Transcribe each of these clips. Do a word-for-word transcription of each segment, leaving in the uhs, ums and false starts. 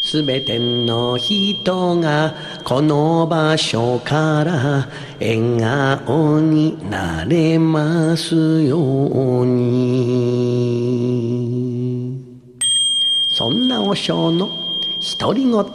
すべての人がこの場所から笑顔になれますように。そんな和尚の独り言。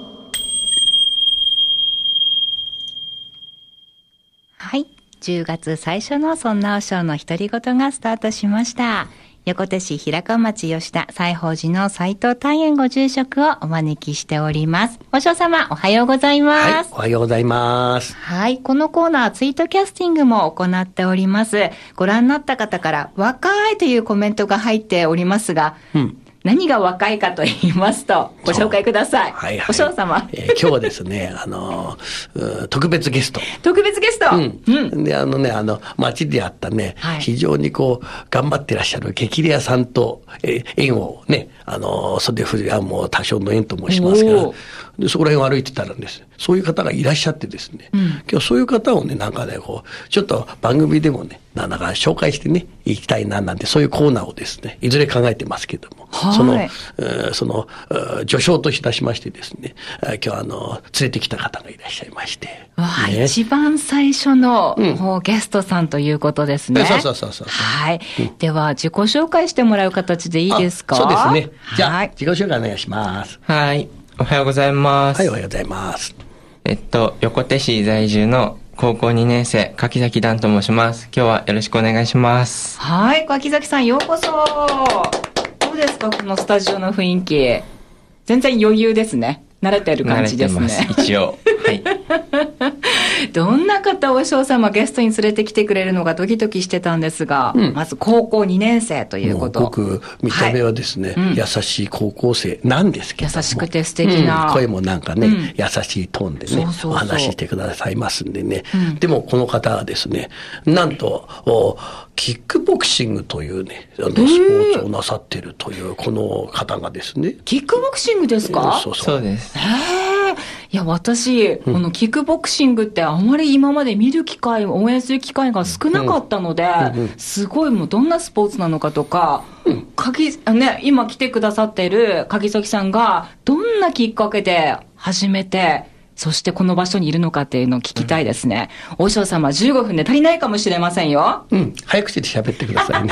はい、じゅうがつ最初のそんな和尚の独り言がスタートしました。横手市平川町吉田西宝寺の斉藤大円ご住職をお招きしております。和尚様、おはようございます。 はい、おはようございます。 はい、このコーナーツイートキャスティングも行っております。ご覧になった方から若いというコメントが入っておりますが、うん、何が若いかと言いますと、ご紹介ください。はいはい、お嬢様。 えー、今日はですね、あのー、特別ゲスト。 特別ゲスト、うんうん、で、あのね、あの、街であったね、はい、非常にこう、頑張ってらっしゃる激レアさんと、えー、縁をね、あのー、袖振りはもう多少の縁と申しますから、で、そこら辺を歩いてたらですね、そういう方がいらっしゃってですね、うん、今日そういう方をね、なんかね、こう、ちょっと番組でもね、なんだか紹介してね、行きたいな、なんて、そういうコーナーをですね、いずれ考えてますけども、はい、その、えー、その、序章といたしましてですね、今日あの、連れてきた方がいらっしゃいまして。 わあ、ね、一番最初の、うん、ゲストさんということですね。 そうそうそうそう。 はい、うん。では、自己紹介してもらう形でいいですか？ そうですね。じゃあ、はい、自己紹介お願いします。 はい。おはようございます。 はい、おはようございます。 えっと、横手市在住の高校にねん生、柿崎段と申します。今日はよろしくお願いします。 はい、柿崎さんようこそ。どうですか、このスタジオの雰囲気。全然余裕ですね。慣れてる感じですね。 慣れてます、一応。はい。 どんな方を和尚様ゲストに連れてきてくれるのかドキドキしてたんですが、うん、まず高校にねん生ということ。 ごく見た目はですね、はい、うん、優しい高校生なんですけども、 優しくて素敵な、 うん、声もなんかね、うん、優しいトーンでね、そうそうそう、お話ししてくださいますんでね、うん、でもこの方はですね、なんとキックボクシングというね、あのスポーツをなさっているというこの方がですね。 キックボクシングですか？ そうそう。そうです。 へー。いや、私、うん、このキックボクシングってあまり今まで見る機会、応援する機会が少なかったので、うんうん、すごいもうどんなスポーツなのかとか、うん、鍵、ね、今来てくださっている柿崎さんがどんなきっかけで始めて、そしてこの場所にいるのかっていうのを聞きたいですね。うん、和尚様じゅうごふんで足りないかもしれませんよ。 うん、早口で喋ってくださいね。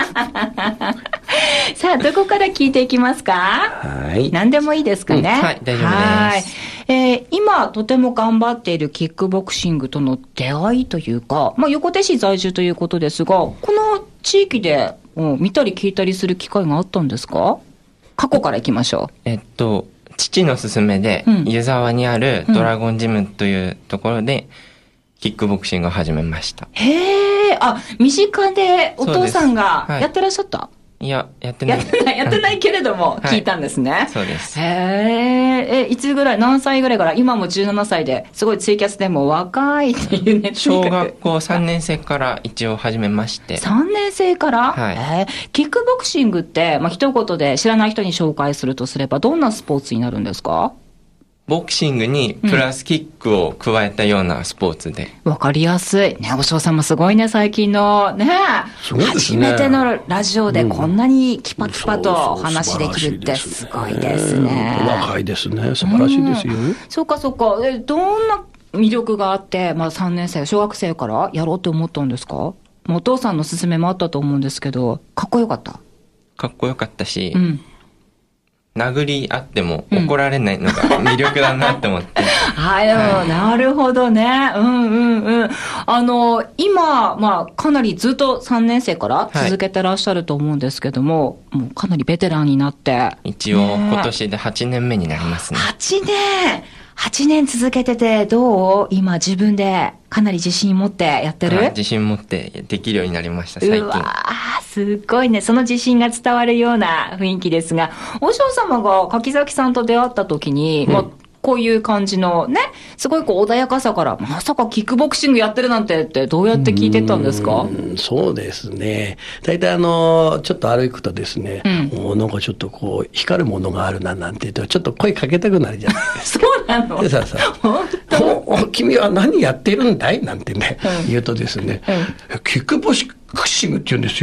さあ、どこから聞いていきますか？ はい。 何でもいいですかね。うん、 はい、大丈夫です。はい。 えー、今とても頑張っているキックボクシングとの出会いというか、まあ、横手市在住ということですが、この地域で、うん、見たり聞いたりする機会があったんですか？過去からいきましょう。 えっと、父の勧めで、うん、湯沢にあるドラゴンジムというところで、キックボクシングを始めました。 へー、あ、身近でお父さんがやってらっしゃった？ いや、やってない。 やってない、やってないけれども、聞いたんですね。はい、 そうです。 へえ、え、いつぐらい、何歳ぐらいから、今もじゅうななさいで、すごいツイキャスでも若いっていうね。 小学校さんねん生から一応始めまして。 さんねん生から？ はい。 えー、キックボクシングって、まあ、一言で知らない人に紹介するとすれば、どんなスポーツになるんですか？ ボクシングにプラスキックを加えたようなスポーツで。 わ、うん、かりやすい。ね、お嬢さんもすごいね、最近の。ね、 そうですね、 初めてのラジオでこんなにキパキパと話できるってすごいですね。 うん、若いですね。素晴らしいですよ。うん、 そうかそうか。え、どんな魅力があって、まあさんねん生、小学生からやろうって思ったんですか？お父さんの勧めもあったと思うんですけど、かっこよかった？ かっこよかったし、うん、殴り合っても怒られないのが魅力だなって思って。 はい、はい、なるほどね。うんうんうん。あの、今、まあ、かなりずっとさんねん生から続けてらっしゃると思うんですけども、はい、もうかなりベテランになって。 一応、今年ではちねんめになりますね。 はちねん !はち 年続けててどう？今自分でかなり自信持ってやってる？ 自信持ってできるようになりました、最近。 うわー、すごいね。その自信が伝わるような雰囲気ですが、和尚様が柿崎さんと出会った時に、うん、まあ、こういう感じのね、すごいこう穏やかさから、まさかキックボクシングやってるなんてってどうやって聞いてたんですか？ うん、そうですね。大体あの、ちょっと歩くとですね、うん、もうなんかちょっとこう、光るものがあるななんて言うと、ちょっと声かけたくなるじゃないですか。 そうなの？ でささ、本当？君は何やってるんだいなんてね、うん、言うとですね、うん、キックボクシングって言うんですよ。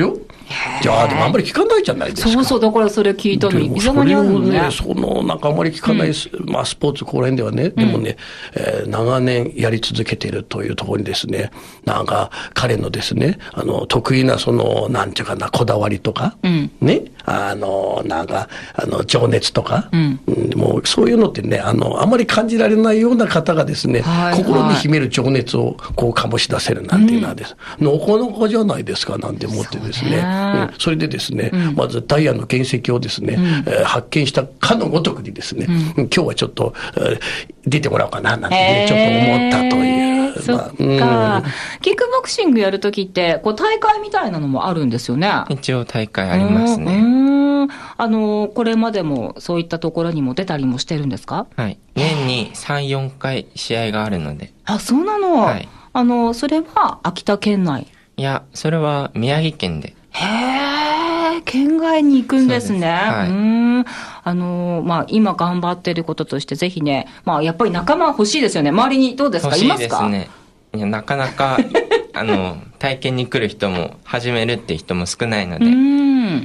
じゃあ、でもあんまり聞かないじゃないですか。 そうそう、だからそれ聞いたのに、 でも伊沢にあるのね。 それをね、その、なんかあんまり聞かない、うん、まあ、スポーツ、ここら辺ではね、でもね、うん、えー、長年やり続けているというところにですね、なんか、彼のですね、あの、得意な、その、なんていうかな、こだわりとか、うん、ね、あの、なんか、あの、情熱とか、うんうん、もう、そういうのってね、あの、あまり感じられないような方がですね、はいはい、心に秘める情熱を、こう、醸し出せるなんていうのはです、うん、なかなかじゃないですか、なんて思ってですね、そ, うん、それでですね、うん、まずダイヤの原石をですね、うん、えー、発見したかのごとくにですね、うん、今日はちょっと、えー、出てもらおうかななんてね、ちょっと思ったという。 そっか、まあ、うん、キックボクシングやるときって、こう大会みたいなのもあるんですよね。 一応大会ありますね。 うん、あの、これまでもそういったところにも出たりもしてるんですか？ はい。年にさん、よんかい試合があるので。 あ、そうなの？はい。あの、それは秋田県内？ いや、それは宮城県で。 へえ、県外に行くんですね。 そうです。はい。 うん。あの、まあ、今頑張ってることとして、ぜひね、まあ、やっぱり仲間欲しいですよね。周りにどうですか？いますか？ 欲しいですね。いや、なかなか、あの、体験に来る人も、始めるっていう人も少ないので、うん、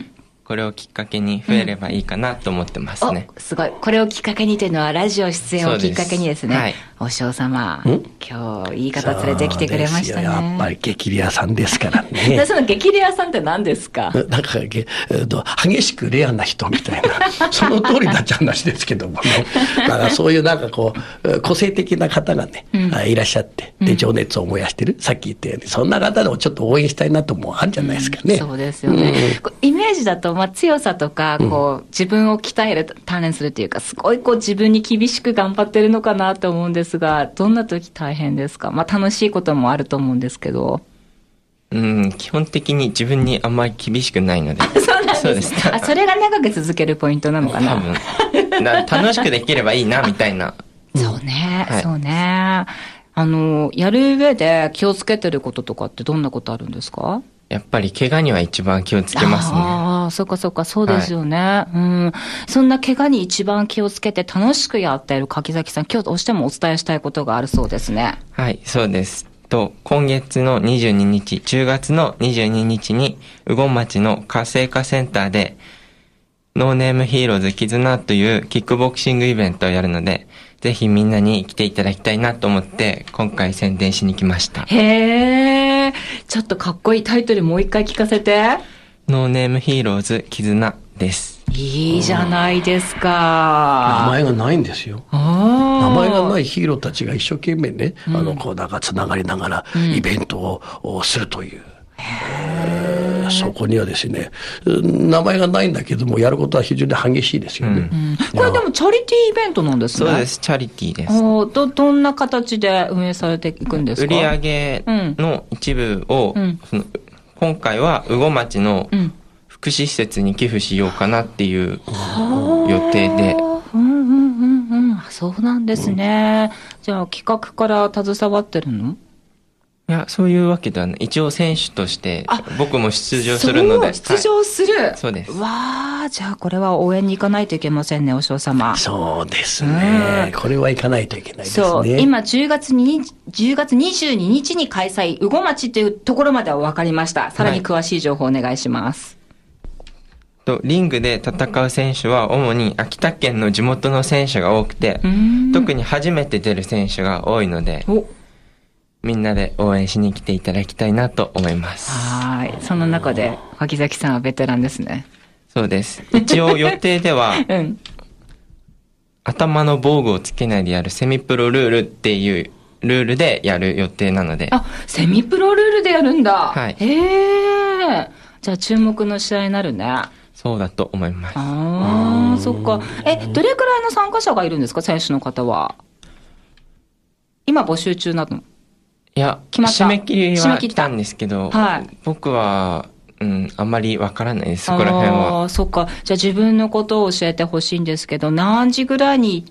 これをきっかけに増えればいいかなと思ってますね。 うん、すごい。これをきっかけにというのは、ラジオ出演をきっかけにですね。はい。お嬢様、今日いい方連れてきてくれましたね。 やっぱり激レアさんですからね。 その激レアさんって何ですか？ なんか、えー、と激しくレアな人みたいな、その通りだっちゃ話ですけどもね。だからそういうなんかこう、個性的な方がね、うん、いらっしゃって、で、情熱を燃やしてる。うん、さっき言ったように、そんな方でもちょっと応援したいなともあるんじゃないですかね。 うん、そうですよね。うん、イメージだと、まあ、強さとか、こう、自分を鍛える、鍛錬するというか、すごいこう自分に厳しく頑張ってるのかなと思うんですが、どんな時大変ですか？まあ楽しいこともあると思うんですけど。 うん、基本的に自分にあんまり厳しくないので。 そうなんです。そうです。あ、それが長く続けるポイントなのかな？ 多分。楽しくできればいいな、みたいな。 そうね、はい、そうね。あの、やる上で気をつけてることとかってどんなことあるんですか？ やっぱり怪我には一番気をつけますね。 ああ、そっかそっか、そうですよね。はい、うん。そんな怪我に一番気をつけて楽しくやっている柿崎さん、今日どうしてもお伝えしたいことがあるそうですね。 はい、そうです。と、今月のにじゅうににち、じゅうがつのにじゅうににちに、羽後町の活性化センターで、ノーネームヒーローズ絆というキックボクシングイベントをやるので、ぜひみんなに来ていただきたいなと思って、今回宣伝しに来ました。 へー。ちょっとかっこいいタイトルもう一回聞かせて。 ノーネームヒーローズ絆です。 いいじゃないですか。 名前がないんですよ。名前がないヒーローたちが一生懸命ね、うん、あの、こう、なんか繋がりながらイベントをするという。うん、そこにはですね、名前がないんだけども、やることは非常に激しいですよね。 うんうん、これでもチャリティーイベントなんですね。 そうです、チャリティーです。 ど、どんな形で運営されていくんですか？ 売上の一部を、うん、その今回は羽後町の福祉施設に寄付しようかなっていう予定で。 うんうんうんうん、そうなんですね。うん、じゃあ企画から携わってるの？ いや、そういうわけではない。一応選手として僕も出場するので。 出場する、はい、 そうです。 わあ、じゃあこれは応援に行かないといけませんね、お嬢様。 そうですね。これは行かないといけないですね。そう。 今じゅうがつに、じゅうがつにじゅうににちに開催、羽後町というところまでは分かりました。さらに詳しい情報お願いします。 はい、とリングで戦う選手は主に秋田県の地元の選手が多くて、特に初めて出る選手が多いので、みんなで応援しに来ていただきたいなと思います。 はい。その中で、柿崎さんはベテランですね。 そうです。一応予定では、うん、頭の防具をつけないでやるセミプロルールっていうルールでやる予定なので。 あ、セミプロルールでやるんだ。 はい。 へえ。じゃあ注目の試合になるね。 そうだと思います。 ああ、そっか。え、どれくらいの参加者がいるんですか、選手の方は。今募集中なの？ いや、締め切りは来たんですけど、はい、僕は、うん、あんまりわからないです、そこら辺は。 ああ、そっか。じゃあ自分のことを教えてほしいんですけど、何時ぐらいに行って、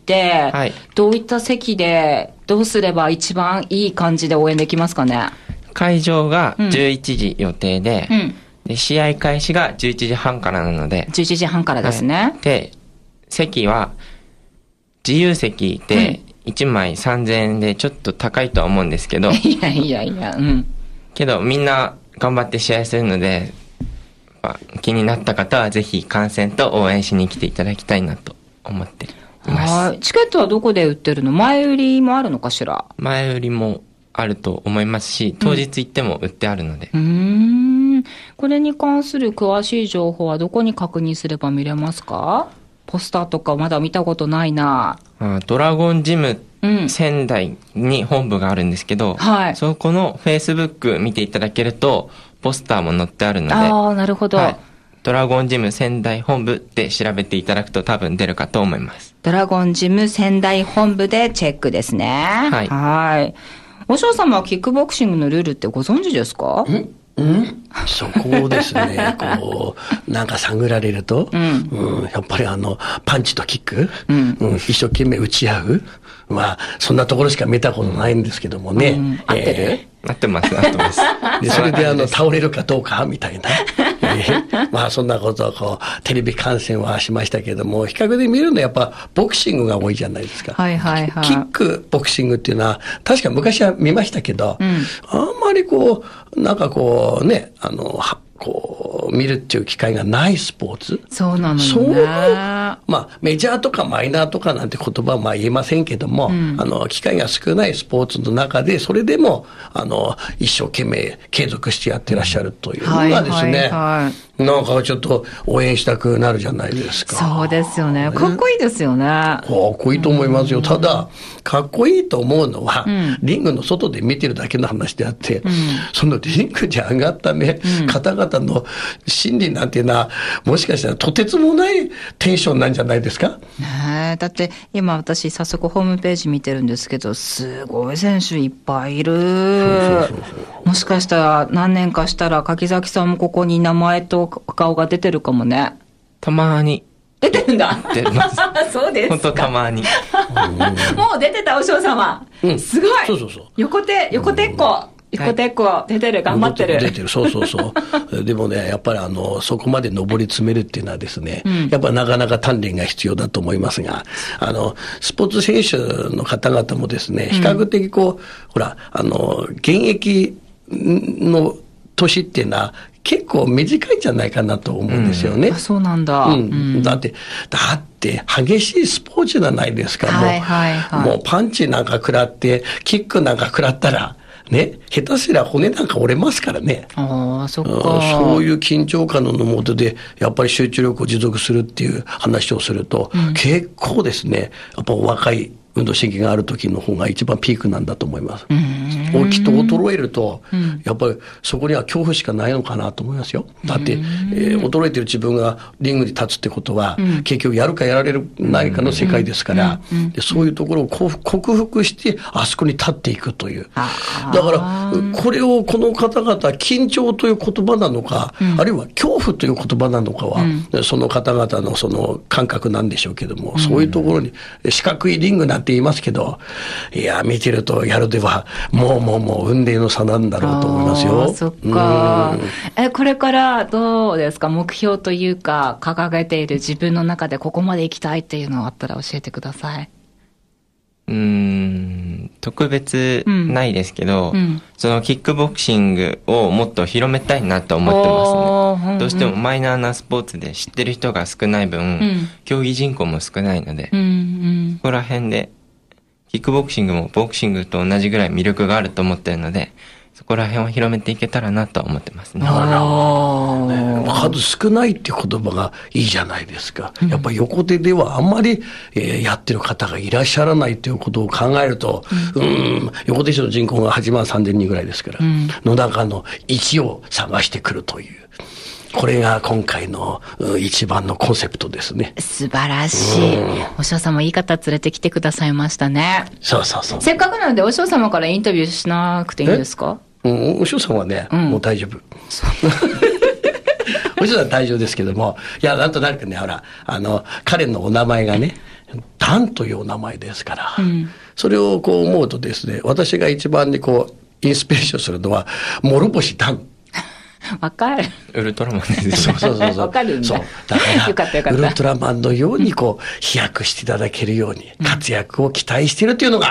はい、どういった席で、どうすれば一番いい感じで応援できますかね？ 会場がじゅういちじ予定で、うんうん、で試合開始がじゅういちじはんからなので。 じゅういちじはんからですね。はい、 で、席は、自由席で、うんいちまいさんぜんえんでちょっと高いとは思うんですけど。 いやいやいや、うん。 けどみんな頑張って試合するので、 ぱ気になった方はぜひ観戦と応援しに来ていただきたいなと思っています。 はい。チケットはどこで売ってるの？前売りもあるのかしら？ 前売りもあると思いますし、当日行っても売ってあるので。 うん。うーん。これに関する詳しい情報はどこに確認すれば見れますか？ポスターとかまだ見たことないな。 あ、ドラゴンジム仙台に本部があるんですけど、 はい、 そこのフェイスブック見ていただけるとポスターも載ってあるので、 ああ、なるほど、はい、 ドラゴンジム仙台本部で調べていただくと多分出るかと思います。 ドラゴンジム仙台本部でチェックですね。はい。はい。お嬢様はキックボクシングのルールってご存知ですか？ んうんそこですね、こう、なんか探られると、うんうん、やっぱりあの、パンチとキック、うんうん、一生懸命打ち合う。まあ、そんなところしか見たことないんですけどもね。うん、 合ってる？ えー、合ってます、合ってます。 で、それであの、倒れるかどうか、みたいな。えー、まあ、そんなことをこう、テレビ観戦はしましたけども、比較で見るのはやっぱ、ボクシングが多いじゃないですか。 はいはいはい。 キック、ボクシングっていうのは、確か昔は見ましたけど、うん、あんまりこう、なんかこうね、あの、こう見るっていう機会がないスポーツ。 そうなのよね。 そういう、まあメジャーとかマイナーとかなんて言葉はまあ言えませんけども、うん、あの機会が少ないスポーツの中でそれでもあの一生懸命継続してやってらっしゃるというのがですね、はいはいはい、なんかちょっと応援したくなるじゃないですか。 そうですよね。かっこいいですよね。かっこいいと思いますよ。ただかっこいいと思うのは、うん、リングの外で見てるだけの話であって、うん、そのリングに上がったね、うん、方々の心理なんていうのはもしかしたらとてつもないテンションなんじゃないですか。 ねえ、だって今私早速ホームページ見てるんですけど、すごい選手いっぱいいる。そうそうそうそう。もしかしたら何年かしたら柿崎さんもここに名前と顔が出てるかもね。 たまに出てるんだ。 出てます。 そうですか。 本当たまに。 もう出てたお嬢様、うん、すごい。そうそうそう。横手横手っこ。横手っこ出てる、頑張ってる。 出てる、そうそうそう。でもね、やっぱりあの、そこまで上り詰めるっていうのはですね、うん、やっぱなかなか鍛錬が必要だと思いますが、あの、スポーツ選手の方々もですね、比較的こう、うん、ほら、あの、現役の年っていうのは、結構短いんじゃないかなと思うんですよね。 うん、あ、そうなんだ。 うん。だって、だって激しいスポーツじゃないですか。はいはいはい。もうパンチなんか食らって、キックなんか食らったら、ね、下手すりゃ骨なんか折れますからね。 ああ、そっか。 そういう緊張感の下で、やっぱり集中力を持続するっていう話をすると、うん、結構ですね、やっぱ若い運動神経がある時の方が一番ピークなんだと思います。大きく衰えると、うん、やっぱりそこには恐怖しかないのかなと思いますよ。だって、えー、衰えてる自分がリングに立つってことは、うん、結局やるかやられるないかの世界ですから、うん、でそういうところを克服してあそこに立っていくという。だからこれをこの方々緊張という言葉なのか、うん、あるいは恐怖という言葉なのかは、うん、その方々のその感覚なんでしょうけども、うん、そういうところに四角いリングなんて言いますけど、いや見てるとやるではもうもうもう運命の差なんだろうと思いますよ。 そっか。え、これからどうですか、目標というか掲げている自分の中でここまで行きたいっていうのがあったら教えてください。 うーん、特別ないですけど、うんうん、そのキックボクシングをもっと広めたいなと思ってますね。うんうん、どうしてもマイナーなスポーツで知ってる人が少ない分、うん、競技人口も少ないので、うんうん、そこら辺でキックボクシングもボクシングと同じぐらい魅力があると思ってるので、そこら辺を広めていけたらなと思ってますね。 あら、ね、数少ないっていう言葉がいいじゃないですか。うん、やっぱり横手ではあんまり、えー、やってる方がいらっしゃらないということを考えると、うん、うん横手市の人口がはちまんさんぜんにんぐらいですから、うん、の中のいちを探してくるという。これが今回の一番のコンセプトですね。 素晴らしい。お嬢様いい方連れてきてくださいましたね。 そうそうそう。 せっかくなのでお嬢様からインタビューしなくていいんですか？ うん、お嬢様はね、うん、もう大丈夫。お嬢さんは大丈夫ですけども、いや、なんとなくね、ほら、あの、彼のお名前がね、ダンというお名前ですから、うん、それをこう思うとですね、私が一番にこう、インスピレーションするのは、諸星ダン。 わかる。 ウルトラマンですね。 そうそうそうそう。 わかるんだ。 そう。だから、 よかったよかった。 ウルトラマンのようにこう、飛躍していただけるように、活躍を期待しているというのが、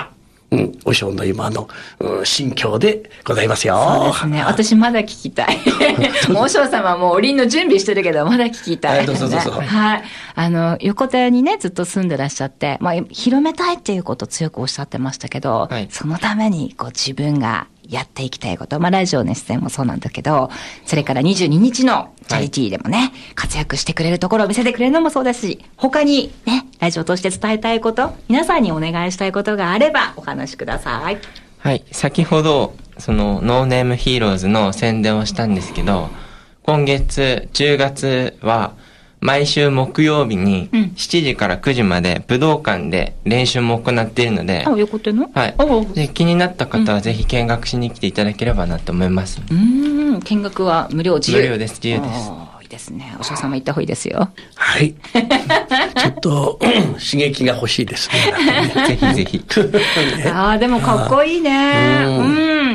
うん、お尚の今の、うん、心境でございますよ。 そうですね。私まだ聞きたい。もうお尚様はもうおりんの準備してるけど、まだ聞きたい、ね。 どうぞどうぞ。 はい。あの、横田にね、ずっと住んでらっしゃって、まあ、広めたいっていうことを強くおっしゃってましたけど、はい、そのために、こう、自分がやっていきたいこと、まあ、ラジオの出演もそうなんだけど、それからにじゅうににちのチャリティーでもね、はい、活躍してくれるところを見せてくれるのもそうですし、他にね、ラジオとして伝えたいこと、皆さんにお願いしたいことがあればお話しください。 はい、先ほど、その、ノーネームヒーローズの宣伝をしたんですけど、今月じゅうがつは、毎週木曜日にしちじからくじまで武道館で練習も行っているので、 あ、横手の？ はい。で、気になった方はぜひ見学しに来ていただければなと思います。 うん、見学は無料自由？ 無料です、自由です。 いいですね。お尚様行った方がいいですよ。 はい。ちょっと、刺激が欲しいですね。 ぜひぜひ。 ね、ああ、でもかっこいいね。うん、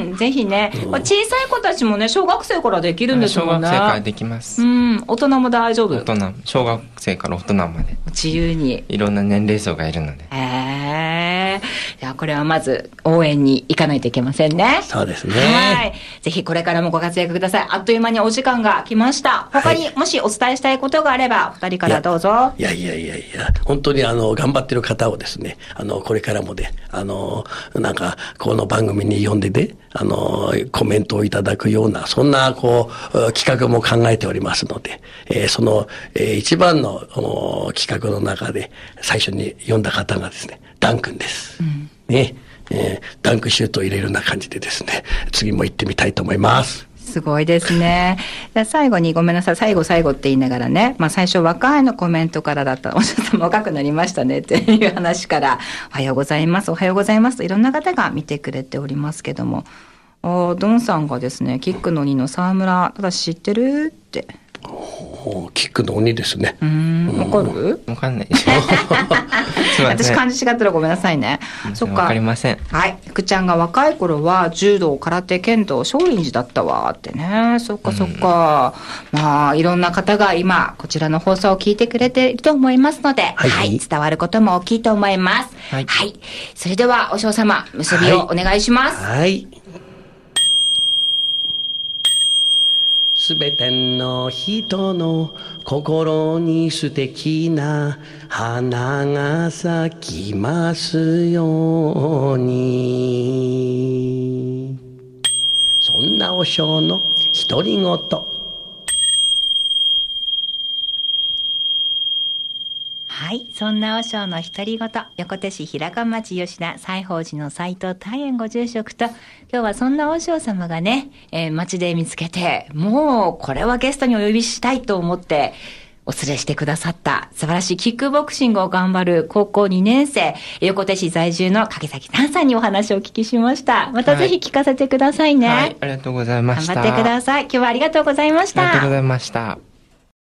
うん、ぜひね。小さい子たちもね、小学生からできるんですもんね。 小学生からできます。 うん、大人も大丈夫。 大人、小学生から大人まで。 自由に。 いろんな年齢層がいるので。 へえ。じゃあこれはまず応援に行かないといけませんね。 そうですね。 はい。ぜひこれからもご活躍ください。あっという間にお時間が来ました。他にもしお伝えしたいことがあれば、二人からどうぞ。 いやいやいやいや、本当にあの、頑張ってる方をですね、あの、これからもね、あの、なんか、この番組に呼んでね、あの、コメントをいただくような、そんな、こう、企画も考えておりますので、えー、その、えー、一番の企画の中で、最初に呼んだ方がですね、ダン君です。うん、ね、えー、ダンクシュートを入れるような感じでですね、次も行ってみたいと思います。 すごいですね。じゃあ最後にごめんなさい。最後最後って言いながらね。まあ最初若いのコメントからだったら、お嬢さんも若くなりましたねっていう話から、おはようございます。おはようございますといろんな方が見てくれておりますけども。あドンさんがですね、キックのにの沢村、ただ知ってるって。 キックの鬼ですね。 うん、わかる？ わかんないでしょ。 私漢字違ったらごめんなさいね。 そっか。わかりません。 はい。福ちゃんが若い頃は柔道、空手、剣道、少林寺だったわってね。そっかそっか。うん、まあいろんな方が今こちらの放送を聞いてくれていると思いますので、はい、はい、伝わることも大きいと思います。はい。はい、それではお嬢様結びをお願いします。 はい。はいすべての人の心に素敵な花が咲きますように。そんなお尚の独り言。 はい。そんな和尚の独り言、横手市平川町吉田西宝寺の斎藤大円ご住職と、今日はそんな和尚様がね、えー、町で見つけて、もうこれはゲストにお呼びしたいと思って、お連れしてくださった素晴らしいキックボクシングを頑張る高校にねん生、横手市在住の影崎丹さんにお話をお聞きしました。またぜひ聞かせてくださいね。 はい、はい、ありがとうございました。 頑張ってください。今日はありがとうございました。 ありがとうございました。